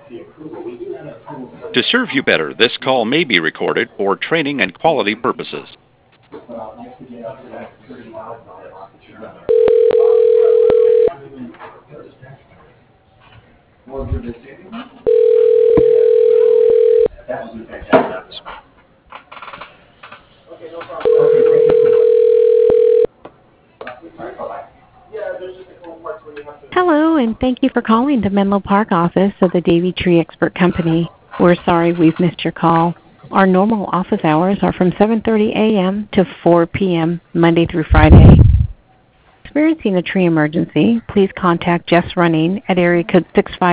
To serve you better, this call may be recorded for training and quality purposes. Hello, and thank you for calling the Menlo Park office of the Davy Tree Expert Company. We're sorry we've missed your call. Our normal office hours are from 7:30 a.m. to 4 p.m. Monday through Friday. Experiencing a tree emergency, please contact Jess Running at area code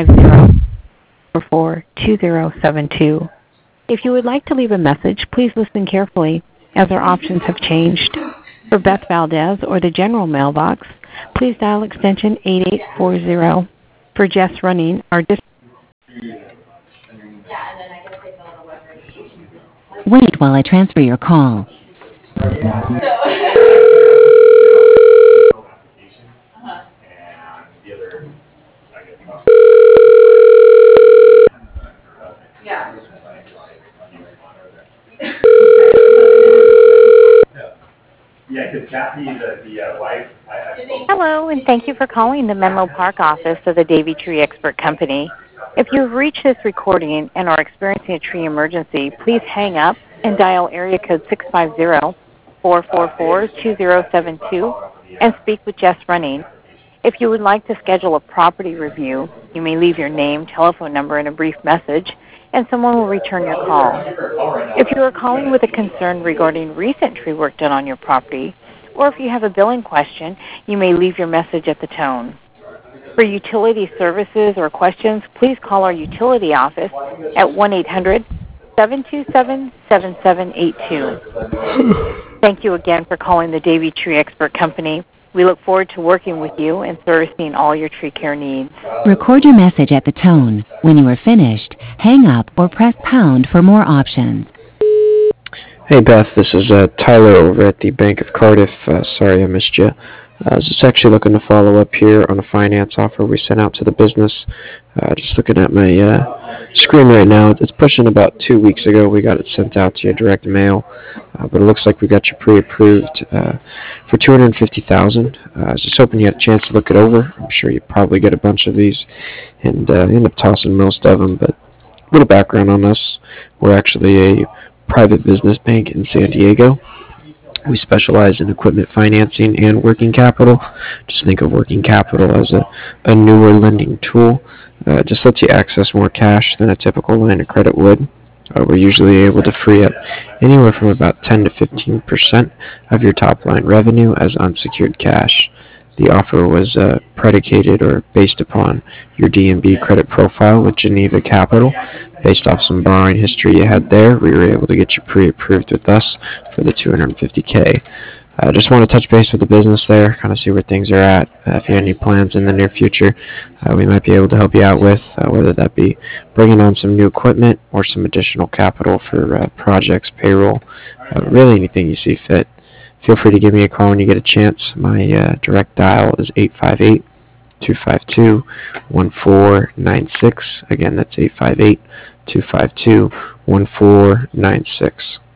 650-442072. If you would like to leave a message, please listen carefully, as our options have changed. For Beth Valdez or the general mailbox, please dial extension 8840. For Jess Running, our Wait while I transfer your call. Hello, and thank you for calling the Menlo Park office of the Davy Tree Expert Company. If you have reached this recording and are experiencing a tree emergency, please hang up and dial area code 650-444-2072 and speak with Jess Running. If you would like to schedule a property review, you may leave your name, telephone number, and a brief message, and someone will return your call. If you are calling with a concern regarding recent tree work done on your property, or if you have a billing question, you may leave your message at the tone. For utility services or questions, please call our utility office at 1-800-727-7782. Thank you again for calling the Davy Tree Expert Company. We look forward to working with you and servicing all your tree care needs. Record your message at the tone. When you are finished, hang up or press pound for more options. Hey Beth, this is Tyler over at the Bank of Cardiff. Sorry I missed you. I was just actually looking to follow up here on a finance offer we sent out to the business. Just looking at my screen right now. It's pushing about 2 weeks ago. We got it sent out to your direct mail, but it looks like we got you pre-approved for $250,000. I was just hoping you had a chance to look it over. I'm sure you probably get a bunch of these and end up tossing most of them. But a little background on us: we're actually a private business bank in San Diego. We specialize in equipment financing and working capital. Just think of working capital as a newer lending tool. Just lets you access more cash than a typical line of credit would. We're usually able to free up anywhere from about 10 to 15% of your top line revenue as unsecured cash. The offer was predicated or based upon your D&B credit profile with Geneva Capital. Based off some borrowing history you had there, we were able to get you pre-approved with us for the $250K. I just want to touch base with the business there, kind of see where things are at. If you have any plans in the near future, we might be able to help you out with, whether that be bringing on some new equipment or some additional capital for projects, payroll, really anything you see fit. Feel free to give me a call when you get a chance. My direct dial is 858-252-1496. Again, that's 858-252-1496.